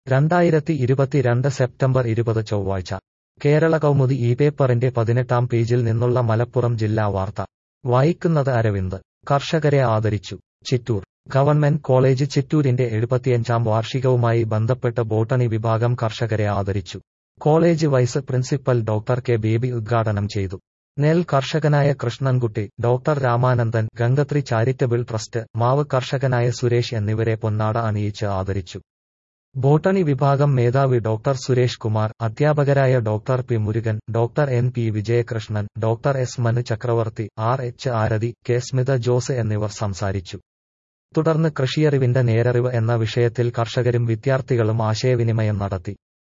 2022 September 20 ചൊവ്വാഴ്ച കേരള കൗമുദി ഈ പേപ്പറിന്റെ 18-ാം പേജിൽ നിന്നുള്ള മലപ്പുറം ജില്ലാ വാർത്ത വായിക്കുന്നത് അരവിന്ദ്. കർഷകരെ ആദരിച്ചു. ചിറ്റൂർ ഗവൺമെന്റ് കോളേജ് ചിറ്റൂരിന്റെ 75-ാം വാർഷികവുമായി ബന്ധപ്പെട്ട് ബോട്ടണി വിഭാഗം കർഷകരെ ആദരിച്ചു. College vice principal doctor K Baby ഉദ്ഘാടനം ചെയ്തു. നെൽ കർഷകനായ Krishnankutty, doctor Ramanandan, Gangathri charitable trust, മാവ് കർഷകനായ സുരേഷ് എന്നിവരെ പൊന്നാട അണിയിച്ച് ആദരിച്ചു. ബോട്ടണി വിഭാഗം മേധാവി ഡോക്ടർ സുരേഷ് കുമാർ, അധ്യാപകരായ doctor P Murugan, doctor N P Vijayakrishnan, doctor S Manu Chakravarthy, R H Arathi, K Smitha Jose എന്നിവർ സംസാരിച്ചു. തുടർന്ന് കൃഷിയറിവിന്റെ നേരറിവ് എന്ന വിഷയത്തിൽ കർഷകരും വിദ്യാർത്ഥികളും ആശയവിനിമയം നടത്തി.